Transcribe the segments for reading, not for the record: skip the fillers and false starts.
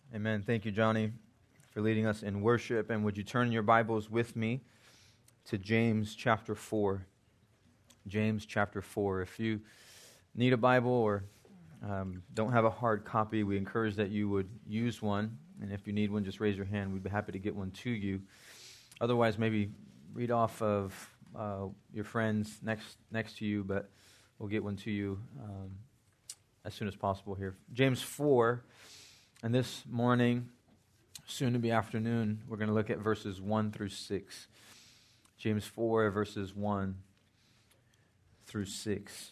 Amen. Thank you, Johnny, for leading us in worship. And would you turn your Bibles with me to James chapter 4? James chapter 4. If you need a Bible or don't have a hard copy, we encourage that you would use one. And if you need one, just raise your hand. We'd be happy to get one to you. Otherwise, maybe read off of your friends next to you, but we'll get one to you as soon as possible here. James 4. And this morning, soon to be afternoon, we're going to look at verses 1 through 6. James 4, verses 1 through 6.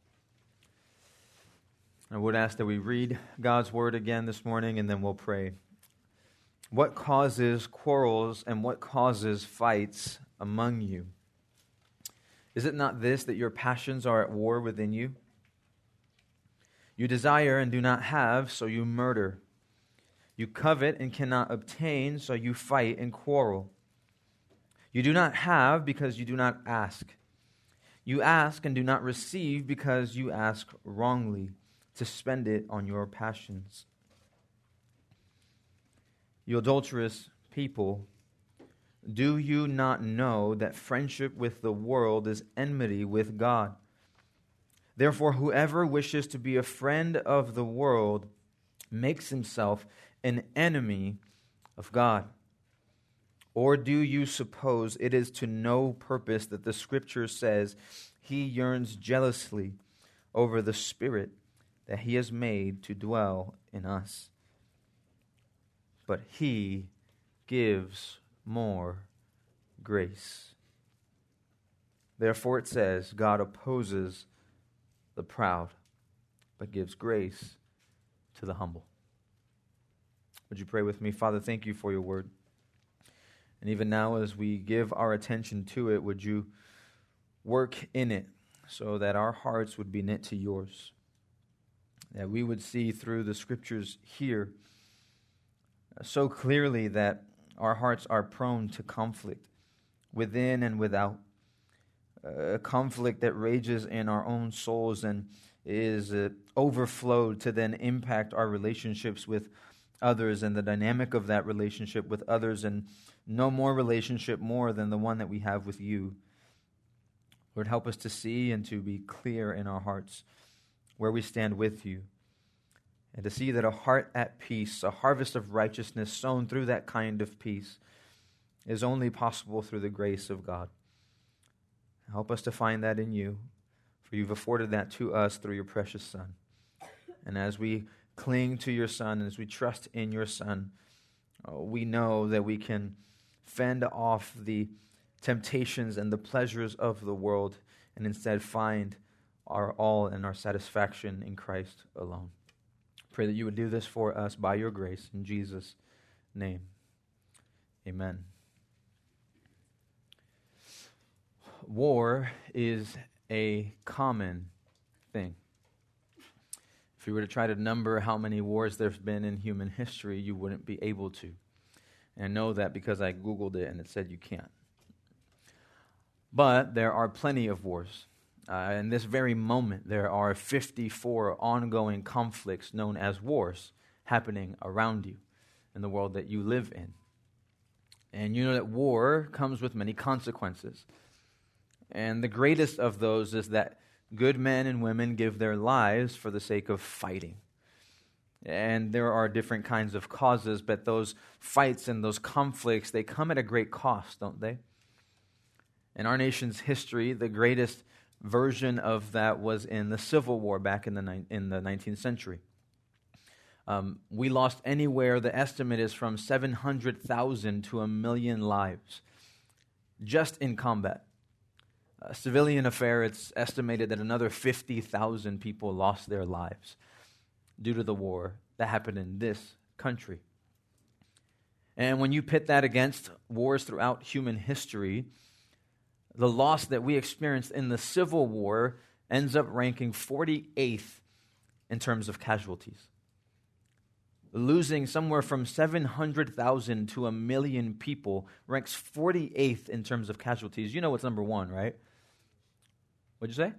I would ask that we read God's word again this morning, and then we'll pray. What causes quarrels and what causes fights among you? Is it not this, that your passions are at war within you? You desire and do not have, so you murder. You covet and cannot obtain, so you fight and quarrel. You do not have because you do not ask. You ask and do not receive because you ask wrongly, to spend it on your passions. You adulterous people, do you not know that friendship with the world is enmity with God? Therefore, whoever wishes to be a friend of the world makes himself an enemy of God. Or do you suppose it is to no purpose that the Scripture says he yearns jealously over the Spirit that he has made to dwell in us? But he gives more grace. Therefore it says, God opposes the proud, but gives grace to the humble. Would you pray with me? Father, thank you for your word. And even now, as we give our attention to it, would you work in it so that our hearts would be knit to yours, that we would see through the Scriptures here so clearly that our hearts are prone to conflict within and without, a conflict that rages in our own souls and is overflowed to then impact our relationships with others and the dynamic of that relationship with others, and no more relationship more than the one that we have with you. Lord, help us to see and to be clear in our hearts where we stand with you, and to see that a heart at peace, a harvest of righteousness sown through that kind of peace, is only possible through the grace of God. Help us to find that in you, for you've afforded that to us through your precious Son. And as we cling to your Son, and as we trust in your Son, we know that we can fend off the temptations and the pleasures of the world and instead find our all and our satisfaction in Christ alone. Pray that you would do this for us by your grace. In Jesus' name, amen. War is a common thing. If you were to try to number how many wars there's been in human history, you wouldn't be able to. And I know that because I Googled it and it said you can't. But there are plenty of wars. In this very moment, there are 54 ongoing conflicts known as wars happening around you in the world that you live in. And you know that war comes with many consequences. And the greatest of those is that good men and women give their lives for the sake of fighting. And there are different kinds of causes, but those fights and those conflicts, they come at a great cost, don't they? In our nation's history, the greatest version of that was in the Civil War back in the 19th century. We lost anywhere, the estimate is from 700,000 to 1 million lives just in combat. A civilian affair, it's estimated that another 50,000 people lost their lives due to the war that happened in this country. And when you pit that against wars throughout human history, the loss that we experienced in the Civil War ends up ranking 48th in terms of casualties. Losing somewhere from 700,000 to 1 million people ranks 48th in terms of casualties. You know what's number one, right? What'd you say?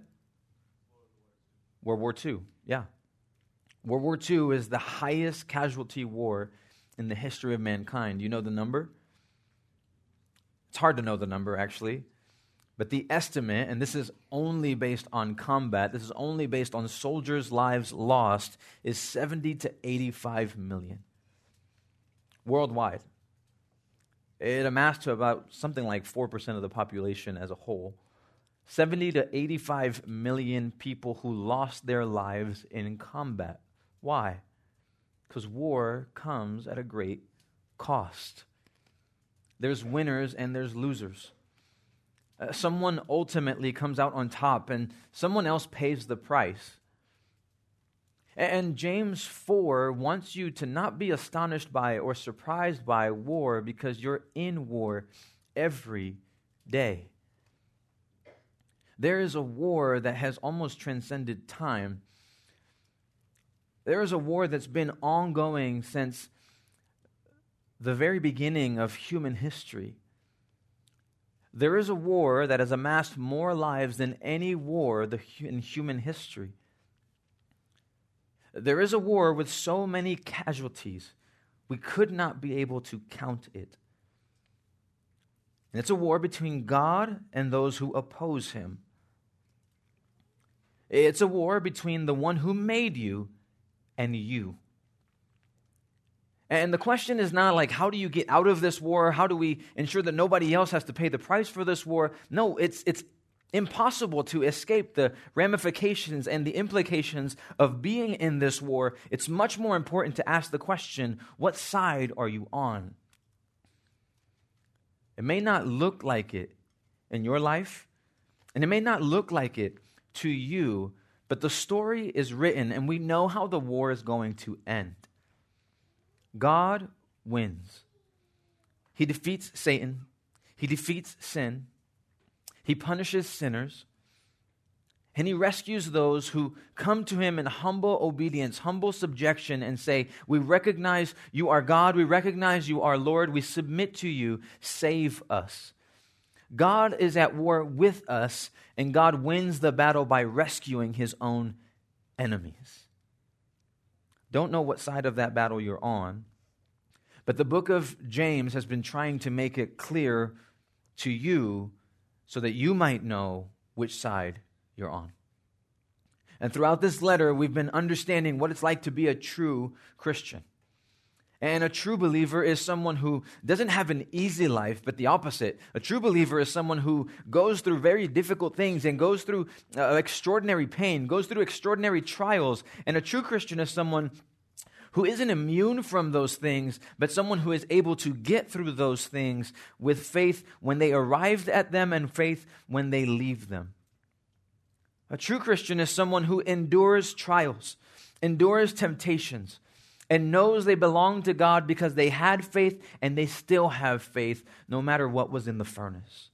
World War II. Yeah. World War II is the highest casualty war in the history of mankind. You know the number? It's hard to know the number, actually. But the estimate, and this is only based on combat, this is only based on soldiers' lives lost, is 70 to 85 million worldwide. It amassed to about something like 4% of the population as a whole. 70 to 85 million people who lost their lives in combat. Why? Because war comes at a great cost. There's winners and there's losers. Someone ultimately comes out on top and someone else pays the price. And James 4 wants you to not be astonished by or surprised by war because you're in war every day. There is a war that has almost transcended time. There is a war that's been ongoing since the very beginning of human history. There is a war that has amassed more lives than any war in human history. There is a war with so many casualties, we could not be able to count it. And it's a war between God and those who oppose him. It's a war between the one who made you and you. And the question is not like, how do you get out of this war? How do we ensure that nobody else has to pay the price for this war? No, it's impossible to escape the ramifications and the implications of being in this war. It's much more important to ask the question, what side are you on? It may not look like it in your life, and it may not look like it to you, but the story is written, and we know how the war is going to end. God wins. He defeats Satan. He defeats sin. He punishes sinners. And he rescues those who come to him in humble obedience, humble subjection, and say, we recognize you are God. We recognize you are Lord. We submit to you. Save us. God is at war with us, and God wins the battle by rescuing his own enemies. Don't know what side of that battle you're on, but the book of James has been trying to make it clear to you so that you might know which side you're on. And throughout this letter, we've been understanding what it's like to be a true Christian. And a true believer is someone who doesn't have an easy life, but the opposite. A true believer is someone who goes through very difficult things and goes through extraordinary pain, goes through extraordinary trials. And a true Christian is someone who isn't immune from those things, but someone who is able to get through those things with faith when they arrived at them and faith when they leave them. A true Christian is someone who endures trials, endures temptations, and knows they belong to God because they had faith and they still have faith no matter what was in the furnace.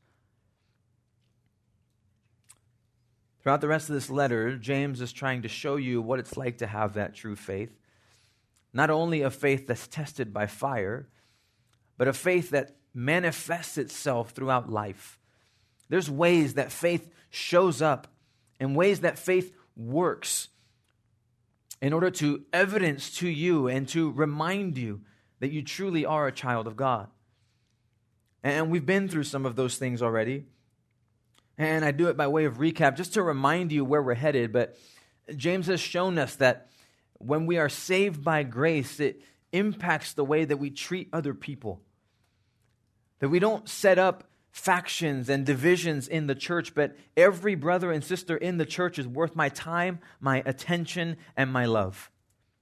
Throughout the rest of this letter, James is trying to show you what it's like to have that true faith. Not only a faith that's tested by fire, but a faith that manifests itself throughout life. There's ways that faith shows up and ways that faith works in order to evidence to you and to remind you that you truly are a child of God. And we've been through some of those things already. And I do it by way of recap just to remind you where we're headed. But James has shown us that when we are saved by grace, it impacts the way that we treat other people. That we don't set up factions and divisions in the church, but every brother and sister in the church is worth my time, my attention, and my love.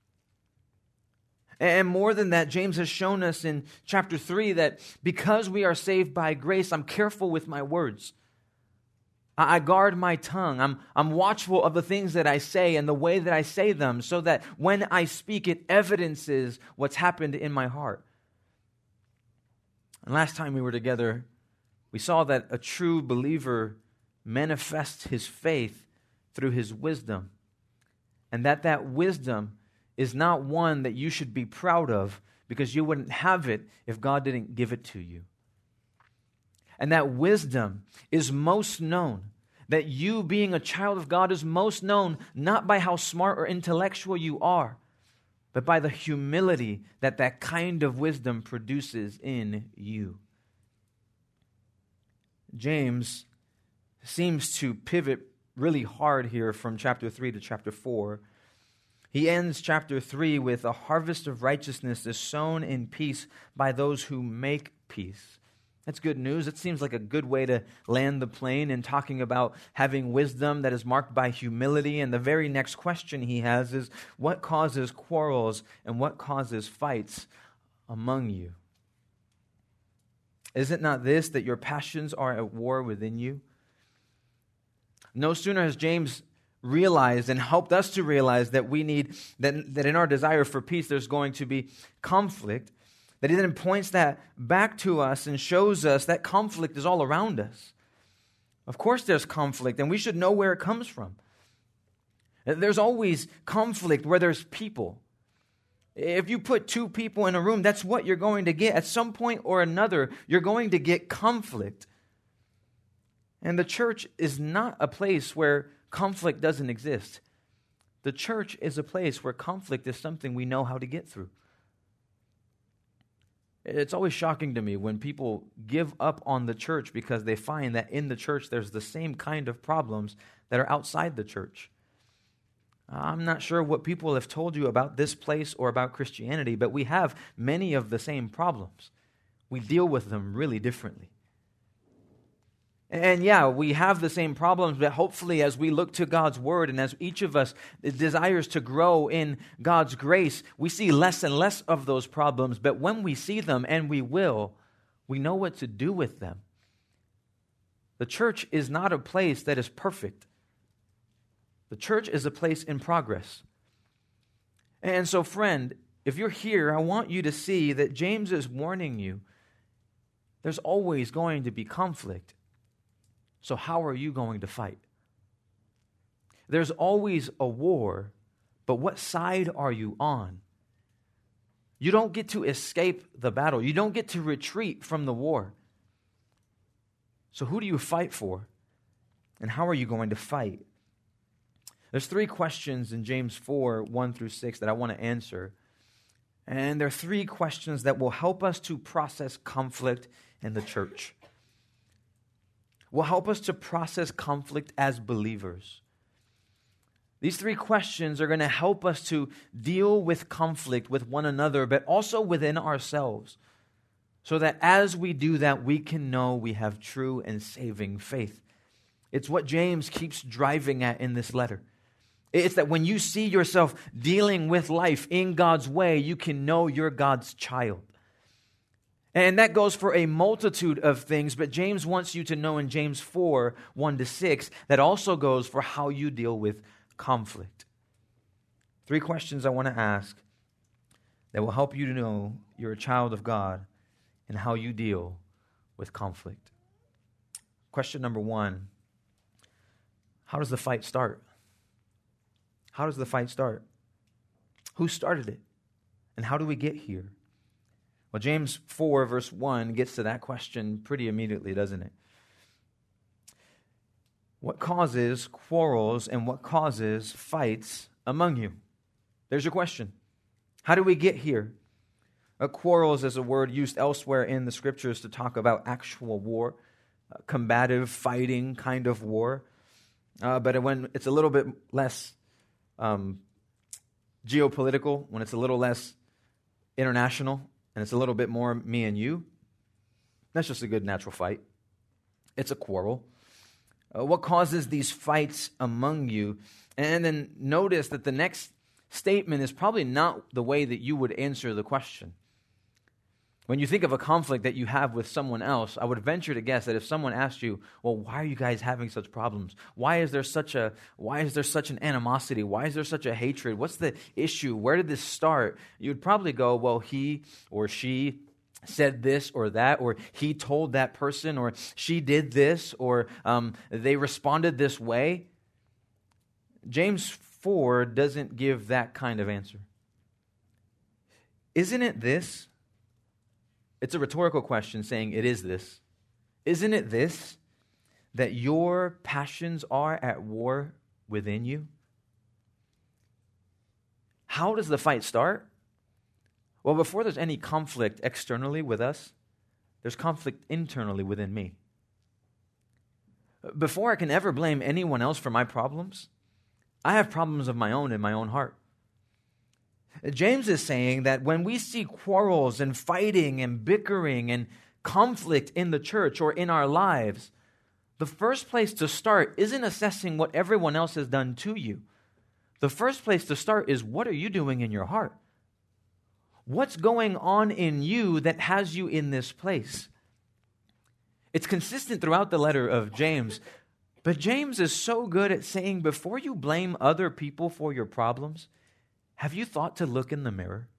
And more than that, James has shown us in chapter 3 that because we are saved by grace, I'm careful with my words. I guard my tongue. I'm watchful of the things that I say and the way that I say them so that when I speak, it evidences what's happened in my heart. And last time we were together, we saw that a true believer manifests his faith through his wisdom. And that wisdom is not one that you should be proud of because you wouldn't have it if God didn't give it to you. And that wisdom is most known, that you being a child of God is most known not by how smart or intellectual you are, but by the humility that that kind of wisdom produces in you. James seems to pivot really hard here from chapter 3 to chapter 4. He ends chapter 3 with a harvest of righteousness is sown in peace by those who make peace. That's good news. It seems like a good way to land the plane in talking about having wisdom that is marked by humility. And the very next question he has is, what causes quarrels and what causes fights among you? Is it not this, that your passions are at war within you? No sooner has James realized and helped us to realize that we need, that in our desire for peace there's going to be conflict, that he then points that back to us and shows us that conflict is all around us. Of course there's conflict, and we should know where it comes from. There's always conflict where there's people. If you put two people in a room, that's what you're going to get. At some point or another, you're going to get conflict. And the church is not a place where conflict doesn't exist. The church is a place where conflict is something we know how to get through. It's always shocking to me when people give up on the church because they find that in the church there's the same kind of problems that are outside the church. I'm not sure what people have told you about this place or about Christianity, but we have many of the same problems. We deal with them really differently. And yeah, we have the same problems, but hopefully as we look to God's Word and as each of us desires to grow in God's grace, we see less and less of those problems. But when we see them, and we will, we know what to do with them. The church is not a place that is perfect. The church is a place in progress. And so, friend, if you're here, I want you to see that James is warning you. There's always going to be conflict. So how are you going to fight? There's always a war, but what side are you on? You don't get to escape the battle. You don't get to retreat from the war. So who do you fight for? And how are you going to fight? There's 3 questions in James 4, 1 through 6 that I want to answer. And there are 3 questions that will help us to process conflict in the church. Will help us to process conflict as believers. These 3 questions are going to help us to deal with conflict with one another, but also within ourselves, so that as we do that, we can know we have true and saving faith. It's what James keeps driving at in this letter. It's that when you see yourself dealing with life in God's way, you can know you're God's child. And that goes for a multitude of things, but James wants you to know in James 4, 1 to 6, that also goes for how you deal with conflict. 3 questions I want to ask that will help you to know you're a child of God and how you deal with conflict. Question number 1, how does the fight start? How does the fight start? Who started it? And how do we get here? Well, James 4, verse 1 gets to that question pretty immediately, doesn't it? What causes quarrels and what causes fights among you? There's your question. How do we get here? Quarrels is a word used elsewhere in the Scriptures to talk about actual war, combative, fighting kind of war. But when it's a little bit less geopolitical, when it's a little less international, and it's a little bit more me and you, that's just a good natural fight. It's a quarrel. What causes these fights among you? And then notice that the next statement is probably not the way that you would answer the question. When you think of a conflict that you have with someone else, I would venture to guess that if someone asked you, well, why are you guys having such problems? Why is there such an animosity? Why is there such a hatred? What's the issue? Where did this start? You would probably go, well, he or she said this or that, or he told that person, or she did this, or they responded this way. James 4 doesn't give that kind of answer. Isn't it this? It's a rhetorical question saying it is this. Isn't it this, that your passions are at war within you? How does the fight start? Well, before there's any conflict externally with us, there's conflict internally within me. Before I can ever blame anyone else for my problems, I have problems of my own in my own heart. James is saying that when we see quarrels and fighting and bickering and conflict in the church or in our lives, the first place to start isn't assessing what everyone else has done to you. The first place to start is, what are you doing in your heart? What's going on in you that has you in this place? It's consistent throughout the letter of James, but James is so good at saying, before you blame other people for your problems, have you thought to look in the mirror?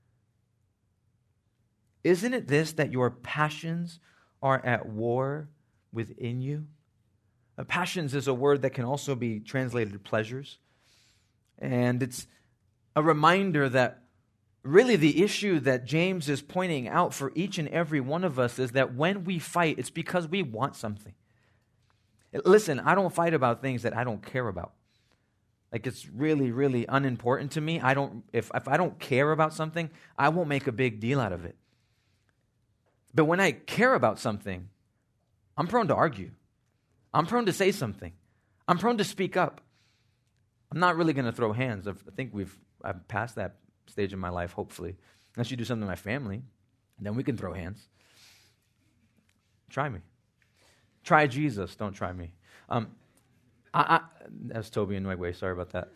Isn't it this, that your passions are at war within you? Passions is a word that can also be translated pleasures. And it's a reminder that really the issue that James is pointing out for each and every one of us is that when we fight, it's because we want something. Listen, I don't fight about things that I don't care about. Like, it's really, really unimportant to me. If I don't care about something, I won't make a big deal out of it. But when I care about something, I'm prone to argue. I'm prone to say something. I'm prone to speak up. I'm not really going to throw hands. I think I've passed that stage in my life, hopefully. Unless you do something to my family, then we can throw hands. Try me. Try Jesus. Don't try me. That's Toby and Nwegwe. Sorry about that.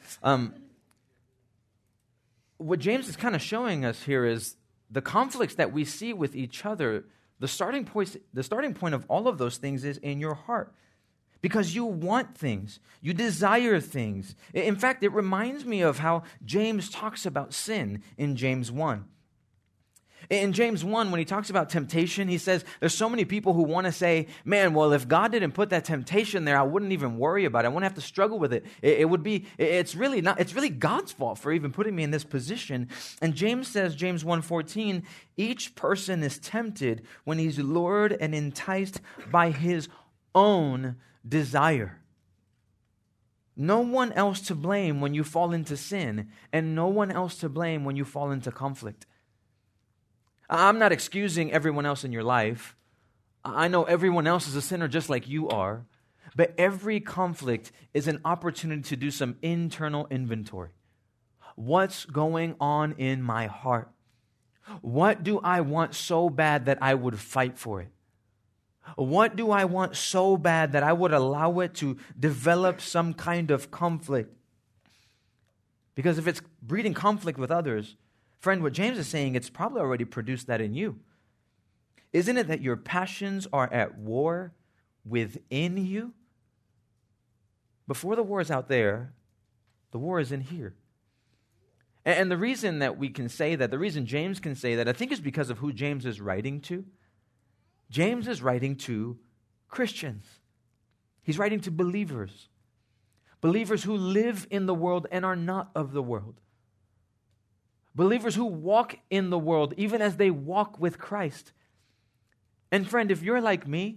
What James is kind of showing us here is the conflicts that we see with each other. The starting point of all of those things is in your heart. Because you want things. You desire things. In fact, it reminds me of how James talks about sin in James 1. In James 1, when he talks about temptation, he says there's so many people who want to say, man, well, if God didn't put that temptation there, I wouldn't even worry about it. I wouldn't have to struggle with it. It's really God's fault for even putting me in this position. And James says, James 1:14, each person is tempted when he's lured and enticed by his own desire. No one else to blame when you fall into sin, and no one else to blame when you fall into conflict. I'm not excusing everyone else in your life. I know everyone else is a sinner just like you are, but every conflict is an opportunity to do some internal inventory. What's going on in my heart? What do I want so bad that I would fight for it? What do I want so bad that I would allow it to develop some kind of conflict? Because if it's breeding conflict with others, friend, what James is saying, it's probably already produced that in you. Isn't it that your passions are at war within you? Before the war is out there, the war is in here. And the reason that we can say that, the reason James can say that, I think is because of who James is writing to. James is writing to Christians. He's writing to believers. Believers who live in the world and are not of the world. Believers who walk in the world even as they walk with Christ. And friend, if you're like me,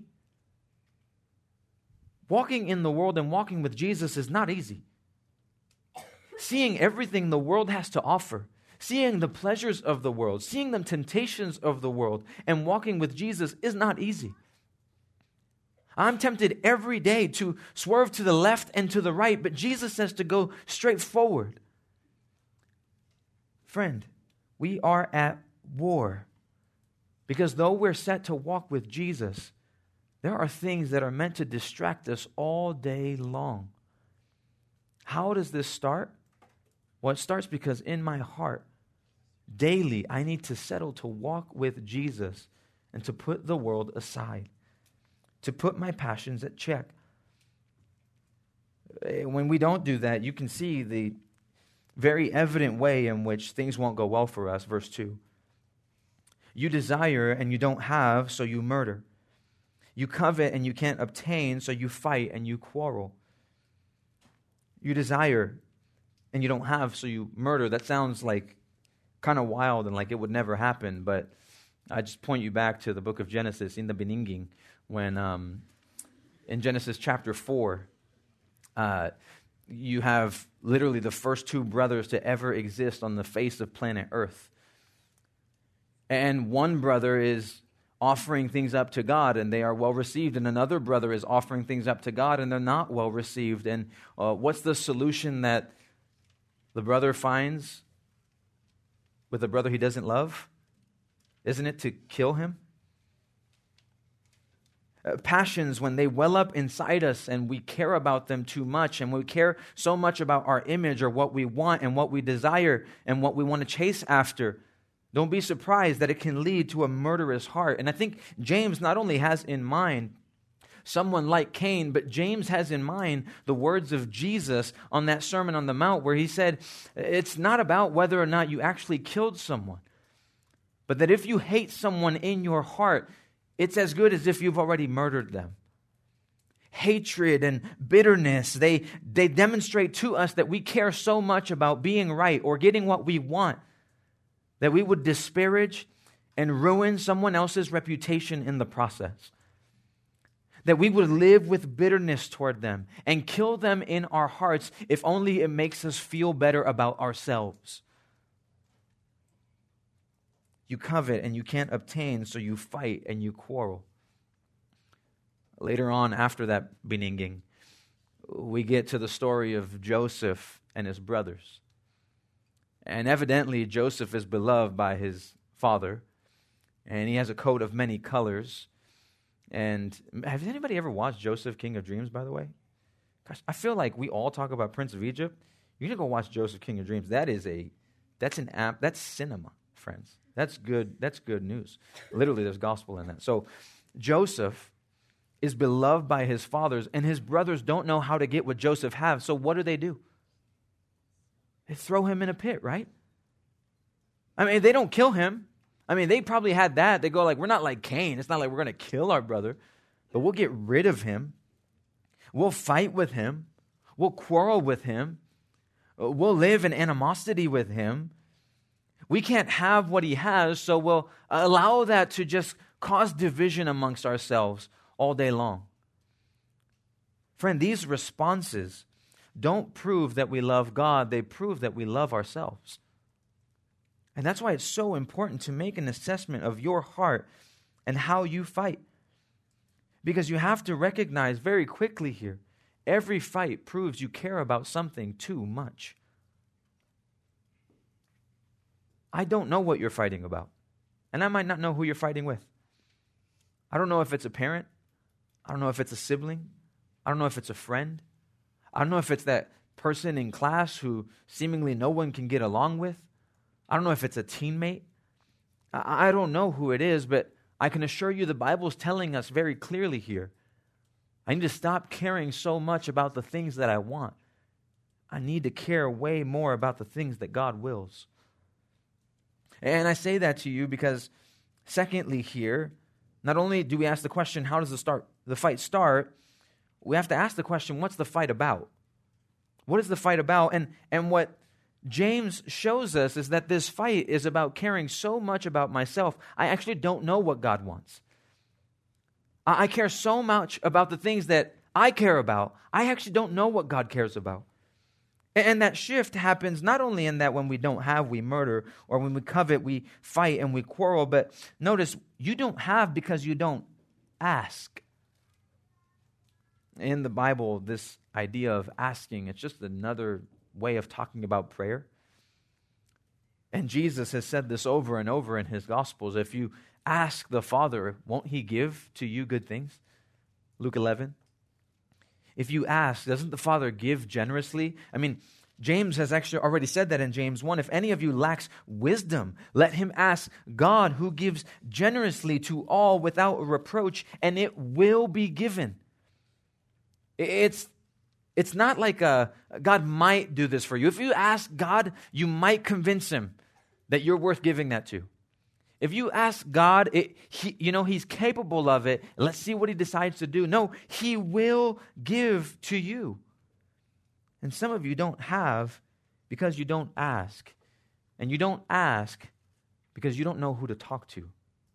walking in the world and walking with Jesus is not easy. Seeing everything the world has to offer, seeing the pleasures of the world, seeing the temptations of the world, and walking with Jesus is not easy. I'm tempted every day to swerve to the left and to the right, but Jesus says to go straight forward. Friend, we are at war because though we're set to walk with Jesus, there are things that are meant to distract us all day long. How does this start? Well, it starts because in my heart, daily, I need to settle to walk with Jesus and to put the world aside, to put my passions at check. When we don't do that, you can see the very evident way in which things won't go well for us. Verse 2. You desire and you don't have, so you murder. You covet and you can't obtain, so you fight and you quarrel. You desire and you don't have, so you murder. That sounds like kind of wild and like it would never happen, but I just point you back to the book of Genesis in the beginning when in Genesis chapter 4, you have literally the first two brothers to ever exist on the face of planet Earth. And one brother is offering things up to God, and they are well received, and another brother is offering things up to God, and they're not well received. And what's the solution that the brother finds with the brother he doesn't love? Isn't it to kill him? Passions, when they well up inside us and we care about them too much, and we care so much about our image or what we want and what we desire and what we want to chase after, don't be surprised that it can lead to a murderous heart. And I think James not only has in mind someone like Cain, but James has in mind the words of Jesus on that Sermon on the Mount where he said, it's not about whether or not you actually killed someone, but that if you hate someone in your heart, it's as good as if you've already murdered them. Hatred and bitterness, they demonstrate to us that we care so much about being right or getting what we want that we would disparage and ruin someone else's reputation in the process. That we would live with bitterness toward them and kill them in our hearts if only it makes us feel better about ourselves. You covet and you can't obtain, so you fight and you quarrel. Later on, after that beninging, we get to the story of Joseph and his brothers. And evidently, Joseph is beloved by his father, and he has a coat of many colors. And has anybody ever watched Joseph, King of Dreams, by the way? Gosh, I feel like we all talk about Prince of Egypt. You need to go watch Joseph, King of Dreams. That's cinema, friends. That's good news. Literally, there's gospel in that. So Joseph is beloved by his fathers, and his brothers don't know how to get what Joseph has. So what do? They throw him in a pit, right? I mean, they don't kill him. I mean, they probably had that. They go like, we're not like Cain. It's not like we're going to kill our brother, but we'll get rid of him. We'll fight with him. We'll quarrel with him. We'll live in animosity with him. We can't have what he has, so we'll allow that to just cause division amongst ourselves all day long. Friend, these responses don't prove that we love God. They prove that we love ourselves. And that's why it's so important to make an assessment of your heart and how you fight. Because you have to recognize very quickly here, every fight proves you care about something too much. I don't know what you're fighting about. And I might not know who you're fighting with. I don't know if it's a parent. I don't know if it's a sibling. I don't know if it's a friend. I don't know if it's that person in class who seemingly no one can get along with. I don't know if it's a teammate. I don't know who it is, but I can assure you the Bible's telling us very clearly here. I need to stop caring so much about the things that I want. I need to care way more about the things that God wills. And I say that to you because, secondly here, not only do we ask the question, how does the fight start? We have to ask the question, what's the fight about? What is the fight about? And what James shows us is that this fight is about caring so much about myself, I actually don't know what God wants. I care so much about the things that I care about, I actually don't know what God cares about. And that shift happens not only in that when we don't have, we murder, or when we covet, we fight and we quarrel, but notice, you don't have because you don't ask. In the Bible, this idea of asking, it's just another way of talking about prayer. And Jesus has said this over and over in his Gospels. If you ask the Father, won't he give to you good things? Luke 11. If you ask, doesn't the Father give generously? I mean, James has actually already said that in James 1. If any of you lacks wisdom, let him ask God, who gives generously to all without reproach, and it will be given. It's not like God might do this for you. If you ask God, you might convince him that you're worth giving that to. If you ask God, he's capable of it. Let's see what he decides to do. No, he will give to you. And some of you don't have because you don't ask. And you don't ask because you don't know who to talk to.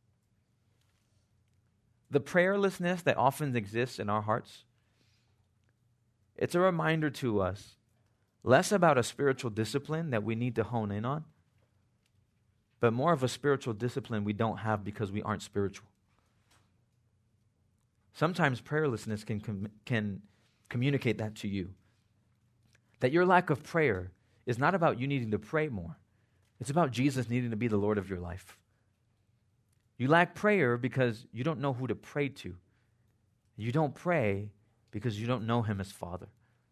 The prayerlessness that often exists in our hearts, it's a reminder to us less about a spiritual discipline that we need to hone in on, but more of a spiritual discipline we don't have because we aren't spiritual. Sometimes prayerlessness can communicate that to you. That your lack of prayer is not about you needing to pray more. It's about Jesus needing to be the Lord of your life. You lack prayer because you don't know who to pray to. You don't pray because you don't know Him as Father.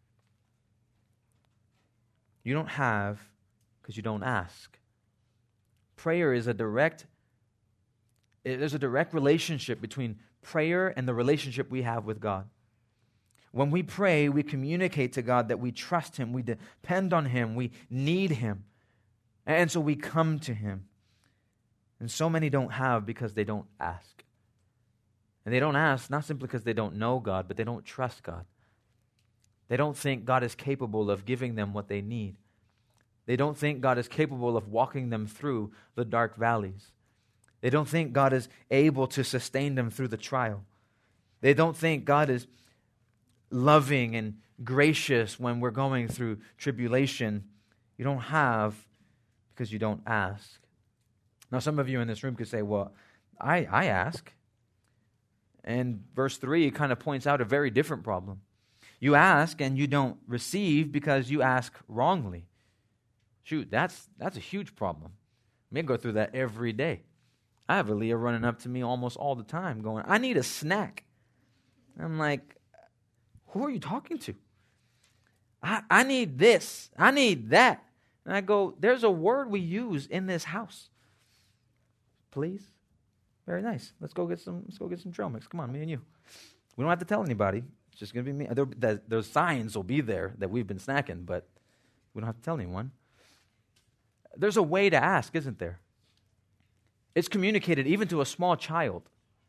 You don't have because you don't ask. Prayer is there's a direct relationship between prayer and the relationship we have with God. When we pray, we communicate to God that we trust Him, we depend on Him, we need Him. And so we come to Him. And so many don't have because they don't ask. And they don't ask not simply because they don't know God, but they don't trust God. They don't think God is capable of giving them what they need. They don't think God is capable of walking them through the dark valleys. They don't think God is able to sustain them through the trial. They don't think God is loving and gracious when we're going through tribulation. You don't have because you don't ask. Now, some of you in this room could say, well, I ask. And verse 3 kind of points out a very different problem. You ask and you don't receive because you ask wrongly. Shoot, that's a huge problem. I mean, I go through that every day. I have Aaliyah running up to me almost all the time going, I need a snack. I'm like, who are you talking to? I need this. I need that. And I go, there's a word we use in this house. Please? Very nice. Let's go get some trail mix. Come on, me and you. We don't have to tell anybody. It's just going to be me. Those signs will be there that we've been snacking, but we don't have to tell anyone. There's a way to ask, isn't there? It's communicated even to a small child.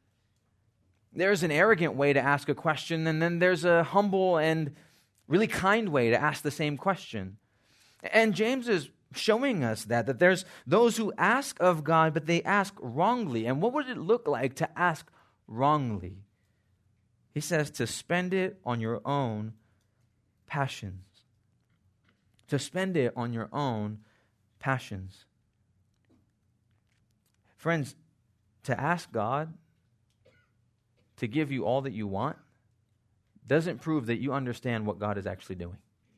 There's an arrogant way to ask a question, and then there's a humble and really kind way to ask the same question. And James is showing us that there's those who ask of God, but they ask wrongly. And what would it look like to ask wrongly? He says to spend it on your own passions. To spend it on your own passions. Friends, to ask God to give you all that you want doesn't prove that you understand what God is actually doing.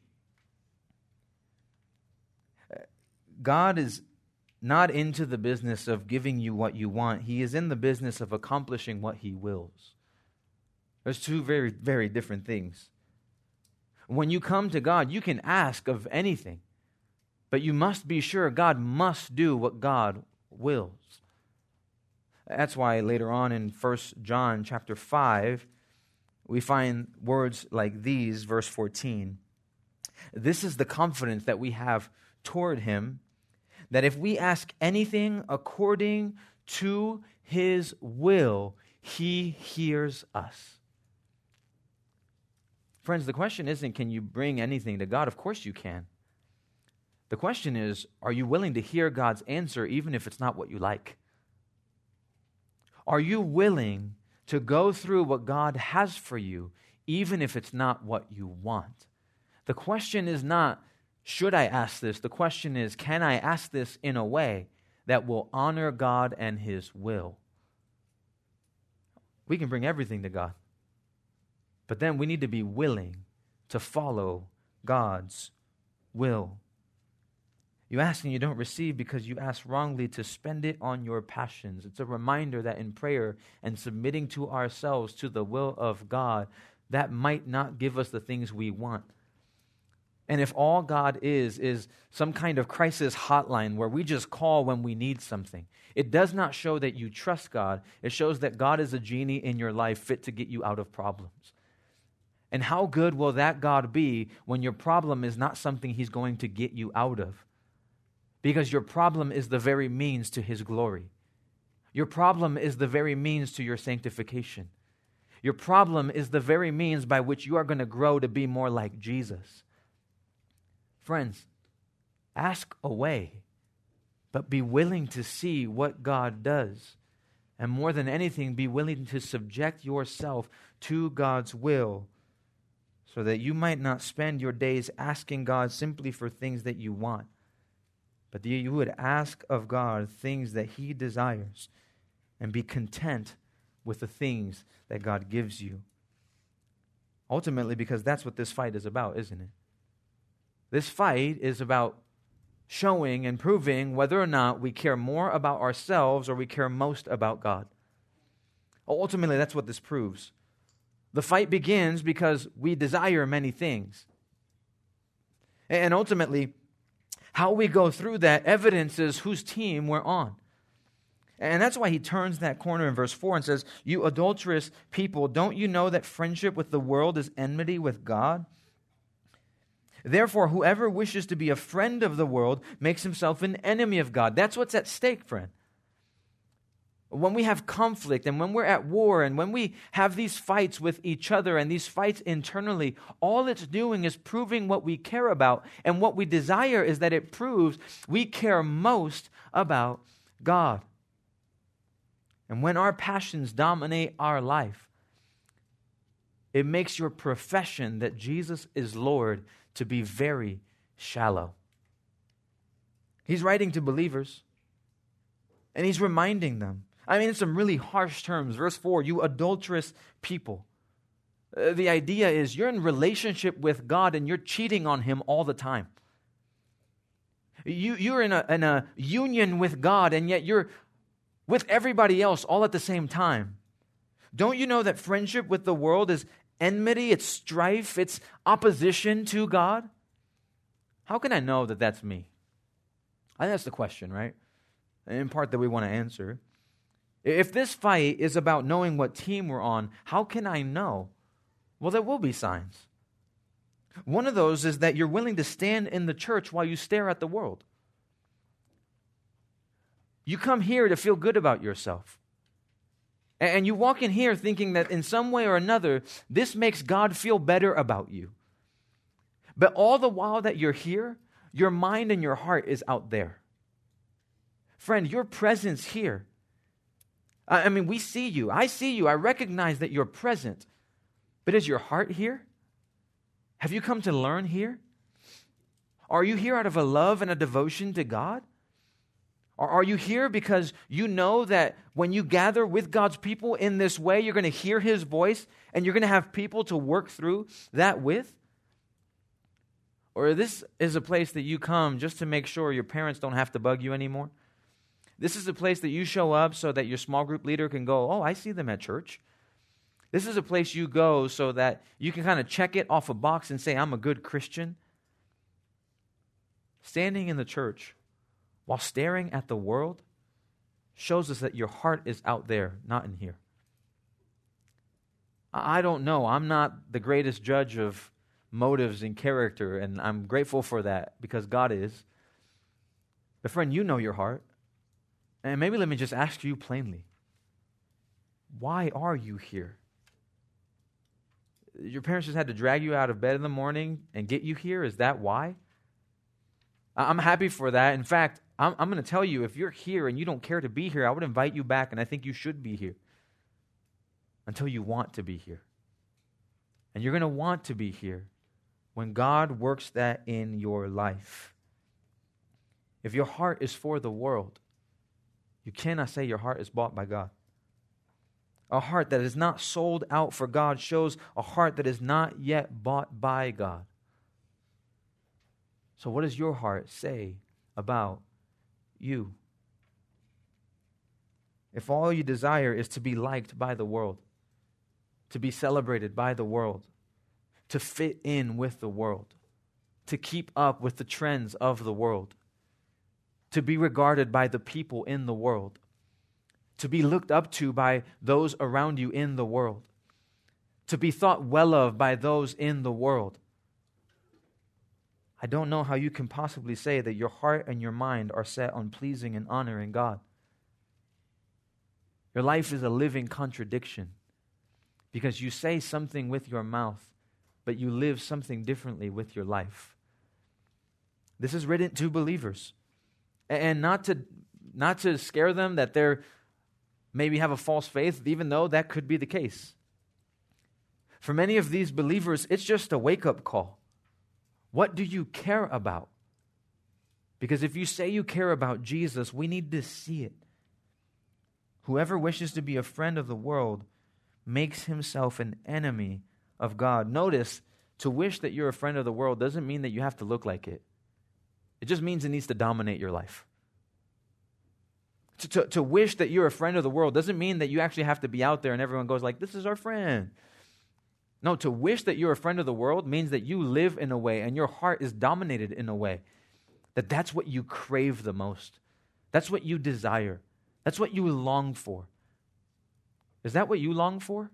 God is not into the business of giving you what you want. He is in the business of accomplishing what He wills. There's two very, very different things. When you come to God, you can ask of anything, but you must be sure God must do what God wills. That's why later on in 1 John chapter 5, we find words like these, verse 14. This is the confidence that we have toward Him, that if we ask anything according to His will, He hears us. Friends, the question isn't, can you bring anything to God? Of course you can. The question is, are you willing to hear God's answer even if it's not what you like? Are you willing to go through what God has for you even if it's not what you want? The question is not, should I ask this? The question is, can I ask this in a way that will honor God and His will? We can bring everything to God, but then we need to be willing to follow God's will. You ask and you don't receive because you ask wrongly to spend it on your passions. It's a reminder that in prayer and submitting to ourselves to the will of God, that might not give us the things we want. And if all God is some kind of crisis hotline where we just call when we need something, it does not show that you trust God. It shows that God is a genie in your life fit to get you out of problems. And how good will that God be when your problem is not something He's going to get you out of? Because your problem is the very means to His glory. Your problem is the very means to your sanctification. Your problem is the very means by which you are going to grow to be more like Jesus. Friends, ask away, but be willing to see what God does. And more than anything, be willing to subject yourself to God's will so that you might not spend your days asking God simply for things that you want, but that you would ask of God things that He desires and be content with the things that God gives you. Ultimately, because that's what this fight is about, isn't it? This fight is about showing and proving whether or not we care more about ourselves or we care most about God. Ultimately, that's what this proves. The fight begins because we desire many things. And ultimately, how we go through that evidences whose team we're on. And that's why he turns that corner in verse 4 and says, "You adulterous people, don't you know that friendship with the world is enmity with God? Therefore, whoever wishes to be a friend of the world makes himself an enemy of God." That's what's at stake, friend. When we have conflict and when we're at war and when we have these fights with each other and these fights internally, all it's doing is proving what we care about. And what we desire is that it proves we care most about God. And when our passions dominate our life, it makes your profession that Jesus is Lord to be very shallow. He's writing to believers, and he's reminding them. I mean, in some really harsh terms. Verse 4, "You adulterous people." The idea is you're in relationship with God and you're cheating on Him all the time. You're in a union with God, and yet you're with everybody else all at the same time. Don't you know that friendship with the world is enmity, it's strife, it's opposition to God? How can I know that that's me? I think that's the question, right? In part that we want to answer. If this fight is about knowing what team we're on, how can I know? Well, there will be signs. One of those is that you're willing to stand in the church while you stare at the world. You come here to feel good about yourself. And you walk in here thinking that in some way or another, this makes God feel better about you. But all the while that you're here, your mind and your heart is out there. Friend, your presence here, I mean, we see you. I see you. I recognize that you're present. But is your heart here? Have you come to learn here? Are you here out of a love and a devotion to God? Or are you here because you know that when you gather with God's people in this way, you're going to hear His voice and you're going to have people to work through that with? Or this is a place that you come just to make sure your parents don't have to bug you anymore? This is a place that you show up so that your small group leader can go, "Oh, I see them at church." This is a place you go so that you can kind of check it off a box and say, "I'm a good Christian." Standing in the church while staring at the world shows us that your heart is out there, not in here. I don't know. I'm not the greatest judge of motives and character, and I'm grateful for that because God is. But friend, you know your heart. And maybe let me just ask you plainly, why are you here? Your parents just had to drag you out of bed in the morning and get you here? Is that why? I'm happy for that. In fact, I'm going to tell you, if you're here and you don't care to be here, I would invite you back, and I think you should be here until you want to be here. And you're going to want to be here when God works that in your life. If your heart is for the world, you cannot say your heart is bought by God. A heart that is not sold out for God shows a heart that is not yet bought by God. So what does your heart say about you? If all you desire is to be liked by the world, to be celebrated by the world, to fit in with the world, to keep up with the trends of the world, to be regarded by the people in the world, to be looked up to by those around you in the world, to be thought well of by those in the world, I don't know how you can possibly say that your heart and your mind are set on pleasing and honoring God. Your life is a living contradiction because you say something with your mouth, but you live something differently with your life. This is written to believers. And not to scare them that they're maybe have a false faith, even though that could be the case. For many of these believers, it's just a wake-up call. What do you care about? Because if you say you care about Jesus, we need to see it. Whoever wishes to be a friend of the world makes himself an enemy of God. Notice, to wish that you're a friend of the world doesn't mean that you have to look like it. It just means it needs to dominate your life. To wish that you're a friend of the world doesn't mean that you actually have to be out there and everyone goes like, this is our friend. No, to wish that you're a friend of the world means that you live in a way and your heart is dominated in a way that's what you crave the most. That's what you desire. That's what you long for. Is that what you long for?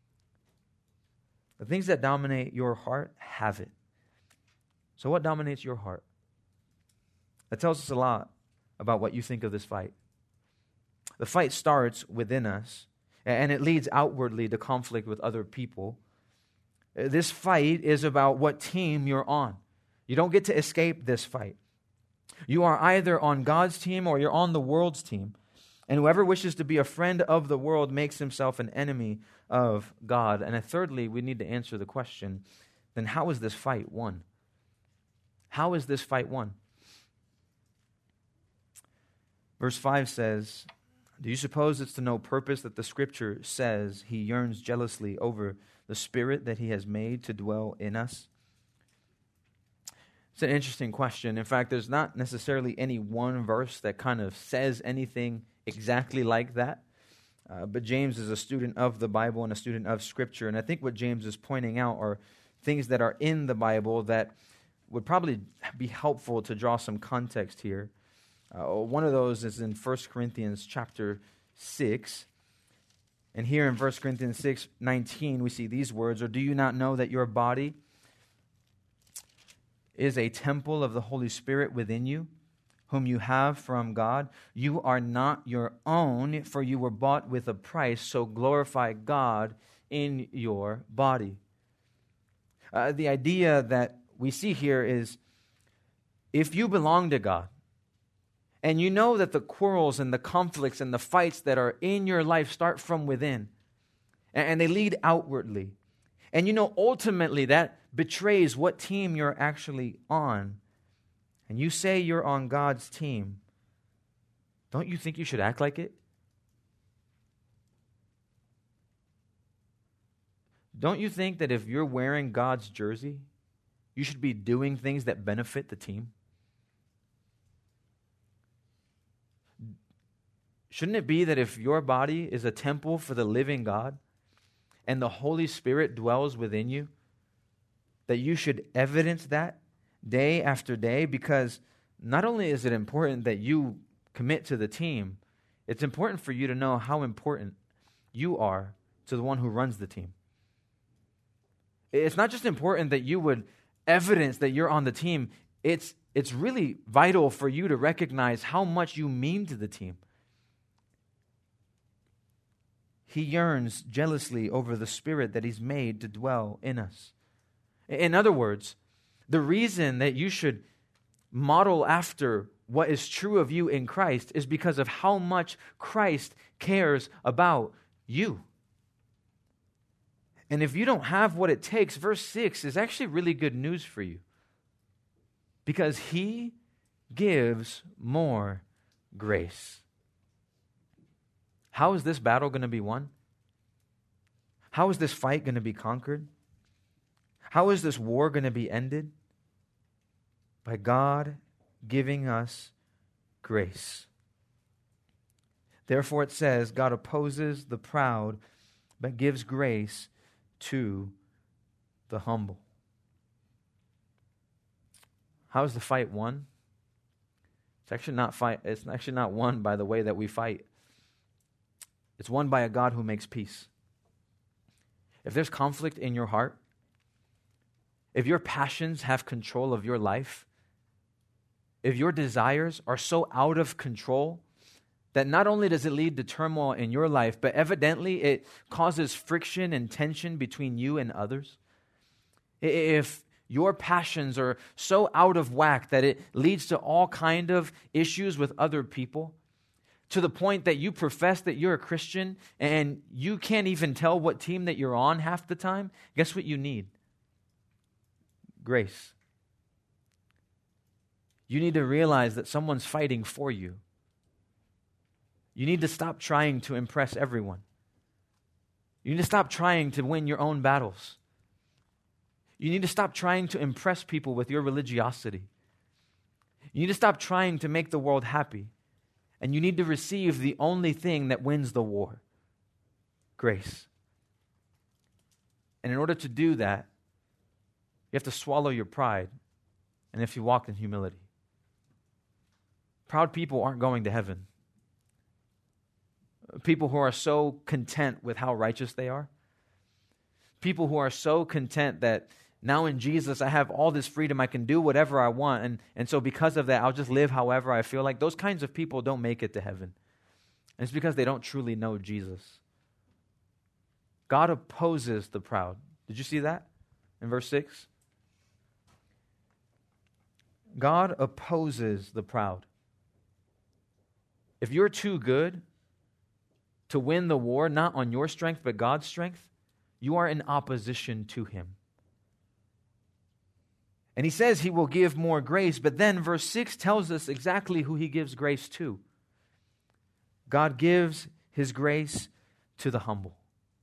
The things that dominate your heart have it. So what dominates your heart? That tells us a lot about what you think of this fight. The fight starts within us, and it leads outwardly to conflict with other people. This fight is about what team you're on. You don't get to escape this fight. You are either on God's team or you're on the world's team. And whoever wishes to be a friend of the world makes himself an enemy of God. And thirdly, we need to answer the question, then how is this fight won? How is this fight won? Verse 5 says, do you suppose it's to no purpose that the Scripture says he yearns jealously over the Spirit that he has made to dwell in us? It's an interesting question. In fact, there's not necessarily any one verse that kind of says anything exactly like that. But James is a student of the Bible and a student of Scripture. And I think what James is pointing out are things that are in the Bible that would probably be helpful to draw some context here. One of those is in 1 Corinthians chapter 6. And here in 1 Corinthians 6:19, we see these words, or do you not know that your body is a temple of the Holy Spirit within you, whom you have from God? You are not your own, for you were bought with a price, so glorify God in your body. The idea that we see here is, if you belong to God, and you know that the quarrels and the conflicts and the fights that are in your life start from within, and they lead outwardly, and you know ultimately that betrays what team you're actually on, and you say you're on God's team, don't you think you should act like it? Don't you think that if you're wearing God's jersey, you should be doing things that benefit the team? Shouldn't it be that if your body is a temple for the living God and the Holy Spirit dwells within you, that you should evidence that day after day? Because not only is it important that you commit to the team, it's important for you to know how important you are to the one who runs the team. It's not just important that you would evidence that you're on the team. It's really vital for you to recognize how much you mean to the team. He yearns jealously over the Spirit that He's made to dwell in us. In other words, the reason that you should model after what is true of you in Christ is because of how much Christ cares about you. And if you don't have what it takes, verse 6 is actually really good news for you. Because He gives more grace. How is this battle going to be won? How is this fight going to be conquered? How is this war going to be ended? By God giving us grace. Therefore it says, God opposes the proud, but gives grace to the humble. How is the fight won? It's actually not won by the way that we fight. It's won by a God who makes peace. If there's conflict in your heart, if your passions have control of your life, if your desires are so out of control that not only does it lead to turmoil in your life, but evidently it causes friction and tension between you and others, if your passions are so out of whack that it leads to all kind of issues with other people, to the point that you profess that you're a Christian and you can't even tell what team that you're on half the time, guess what you need? Grace. You need to realize that someone's fighting for you. You need to stop trying to impress everyone. You need to stop trying to win your own battles. You need to stop trying to impress people with your religiosity. You need to stop trying to make the world happy. And you need to receive the only thing that wins the war: grace. And in order to do that, you have to swallow your pride, and if you walk in humility. Proud people aren't going to heaven. People who are so content with how righteous they are. People who are so content that now in Jesus I have all this freedom, I can do whatever I want, and so because of that I'll just live however I feel like. Those kinds of people don't make it to heaven. And it's because they don't truly know Jesus. God opposes the proud. Did you see that in verse 6? God opposes the proud. If you're too good to win the war, not on your strength but God's strength, you are in opposition to Him. And He says He will give more grace, but then verse 6 tells us exactly who He gives grace to. God gives His grace to the humble.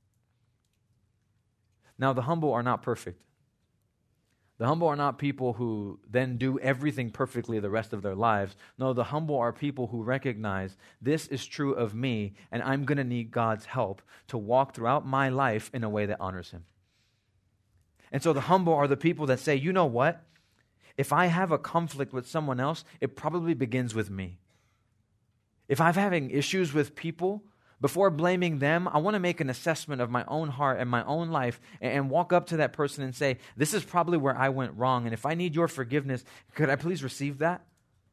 Now, the humble are not perfect. The humble are not people who then do everything perfectly the rest of their lives. No, the humble are people who recognize this is true of me, and I'm going to need God's help to walk throughout my life in a way that honors Him. And so the humble are the people that say, you know what? If I have a conflict with someone else, it probably begins with me. If I'm having issues with people, before blaming them, I want to make an assessment of my own heart and my own life and walk up to that person and say, this is probably where I went wrong, and if I need your forgiveness, could I please receive that?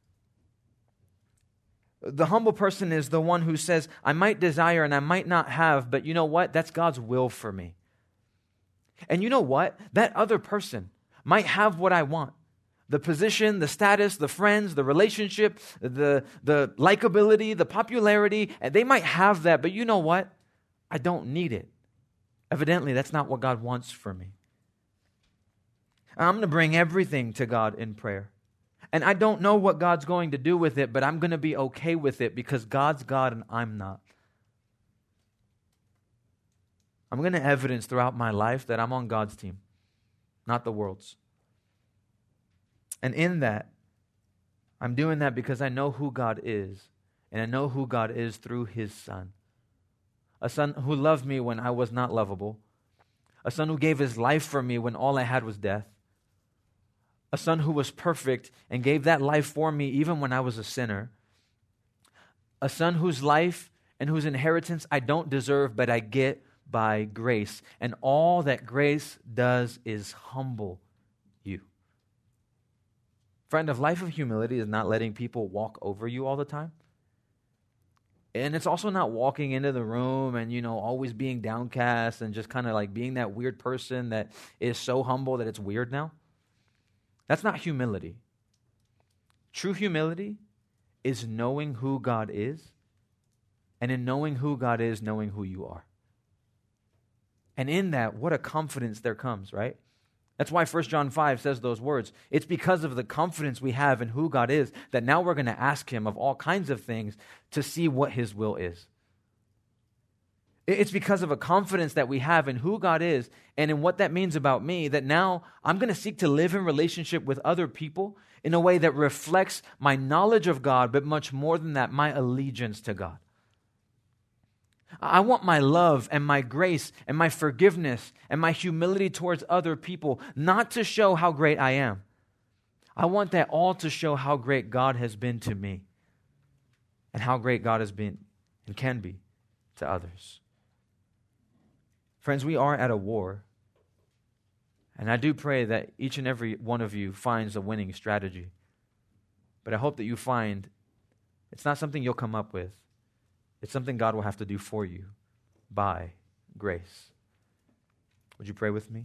The humble person is the one who says, I might desire and I might not have, but you know what? That's God's will for me. And you know what? That other person might have what I want. The position, the status, the friends, the relationship, the likability, the popularity, and they might have that, but you know what? I don't need it. Evidently, that's not what God wants for me. I'm going to bring everything to God in prayer. And I don't know what God's going to do with it, but I'm going to be okay with it because God's God and I'm not. I'm going to evidence throughout my life that I'm on God's team, not the world's. And in that, I'm doing that because I know who God is, and I know who God is through His Son. A Son who loved me when I was not lovable. A Son who gave His life for me when all I had was death. A Son who was perfect and gave that life for me even when I was a sinner. A Son whose life and whose inheritance I don't deserve, but I get by grace. And all that grace does is humble you. Friend, a life of humility is not letting people walk over you all the time. And it's also not walking into the room and, always being downcast and just kind of like being that weird person that is so humble that it's weird now. That's not humility. True humility is knowing who God is, and in knowing who God is, knowing who you are. And in that, what a confidence there comes, right? That's why 1 John 5 says those words. It's because of the confidence we have in who God is that now we're going to ask Him of all kinds of things to see what His will is. It's because of a confidence that we have in who God is and in what that means about me that now I'm going to seek to live in relationship with other people in a way that reflects my knowledge of God, but much more than that, my allegiance to God. I want my love and my grace and my forgiveness and my humility towards other people not to show how great I am. I want that all to show how great God has been to me and how great God has been and can be to others. Friends, we are at a war, and I do pray that each and every one of you finds a winning strategy. But I hope that you find it's not something you'll come up with. It's something God will have to do for you by grace. Would you pray with me?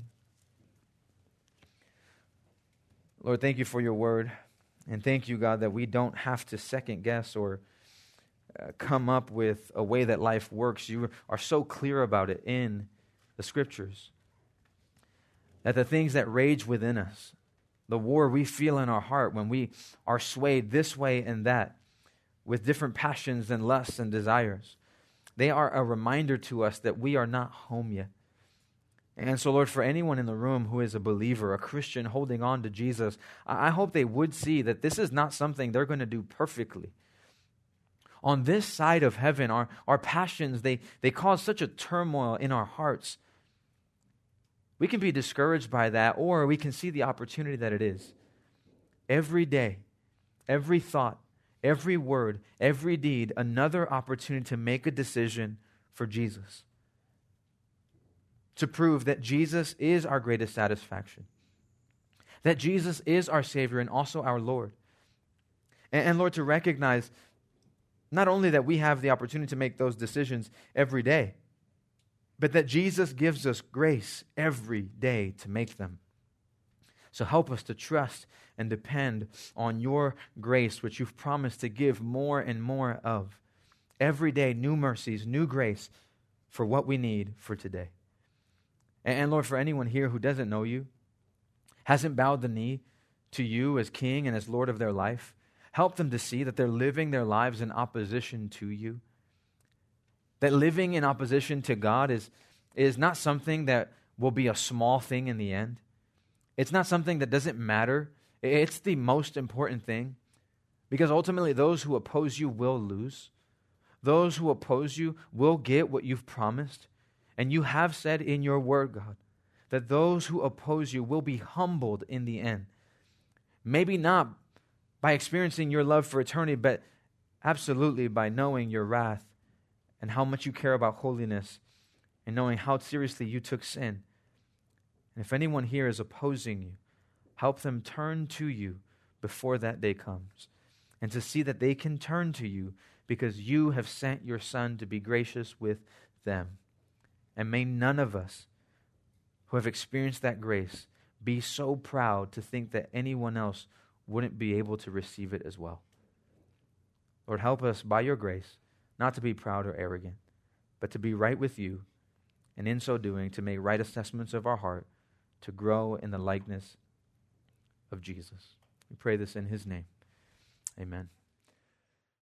Lord, thank you for your word. And thank you, God, that we don't have to second guess or come up with a way that life works. You are so clear about it in the Scriptures. That the things that rage within us, the war we feel in our heart when we are swayed this way and that with different passions and lusts and desires, they are a reminder to us that we are not home yet. And so, Lord, for anyone in the room who is a believer, a Christian holding on to Jesus, I hope they would see that this is not something they're going to do perfectly. On this side of heaven, our passions, they cause such a turmoil in our hearts. We can be discouraged by that, or we can see the opportunity that it is. Every day, every thought, every word, every deed, another opportunity to make a decision for Jesus. To prove that Jesus is our greatest satisfaction. That Jesus is our Savior and also our Lord. And Lord, to recognize not only that we have the opportunity to make those decisions every day, but that Jesus gives us grace every day to make them. So help us to trust and depend on your grace, which you've promised to give more and more of. Every day, new mercies, new grace for what we need for today. And Lord, for anyone here who doesn't know you, hasn't bowed the knee to you as King and as Lord of their life, help them to see that they're living their lives in opposition to you. That living in opposition to God is not something that will be a small thing in the end. It's not something that doesn't matter. It's the most important thing. Because ultimately those who oppose you will lose. Those who oppose you will get what you've promised. And you have said in your word, God, that those who oppose you will be humbled in the end. Maybe not by experiencing your love for eternity, but absolutely by knowing your wrath and how much you care about holiness and knowing how seriously you took sin. And if anyone here is opposing you, help them turn to you before that day comes and to see that they can turn to you because you have sent your Son to be gracious with them. And may none of us who have experienced that grace be so proud to think that anyone else wouldn't be able to receive it as well. Lord, help us by your grace not to be proud or arrogant, but to be right with you, and in so doing, to make right assessments of our heart, to grow in the likeness of Jesus. We pray this in his name. Amen.